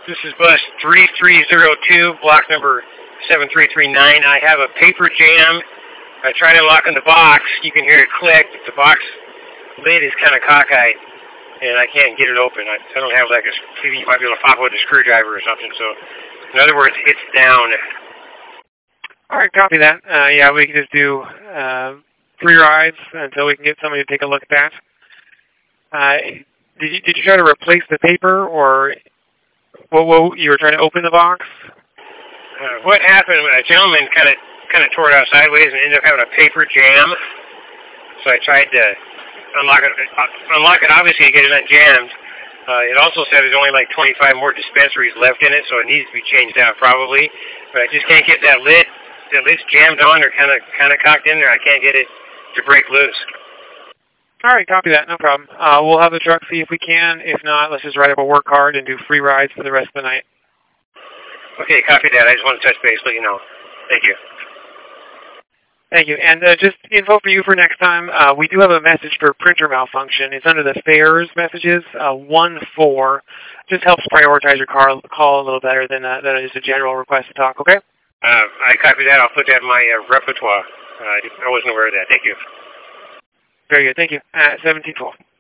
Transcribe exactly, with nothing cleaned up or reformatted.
This is bus three three zero two, block number seven three three nine. I have a paper jam. I tried unlocking the box. You can hear it click. The box lid is kind of cockeyed, and I can't get it open. I, I don't have like a, maybe you might be able to pop it with a screwdriver or something. So, in other words, it's down. All right, copy that. Uh, yeah, we can just do uh, free rides until we can get somebody to take a look at that. Uh, did you did you try to replace the paper, or what? What you were trying to open the box? Uh, what happened? A gentleman kind of kind of tore it out sideways and ended up having a paper jam. So I tried to unlock it. Unlock it obviously to get it unjammed. Uh, it also said there's only like twenty-five more dispensaries left in it, so it needs to be changed out probably. But I just can't get that lid. The lid's jammed on or kind of kind of cocked in there. I can't get it to break loose. All right, copy that. No problem. Uh, we'll have the truck see if we can. If not, let's just write up a work card and do free rides for the rest of the night. Okay, copy that. I just want to touch base, let you know. Thank you. Thank you. And uh, just info for you for next time, uh, we do have a message for printer malfunction. It's under the fares messages, uh, one four. Just helps prioritize your car, call a little better than, uh, than just a general request to talk, okay? Uh, I copy that. I'll put that in my uh, repertoire. Uh, I wasn't aware of that. Thank you. Very good. Thank you. Uh, seventeen twelve.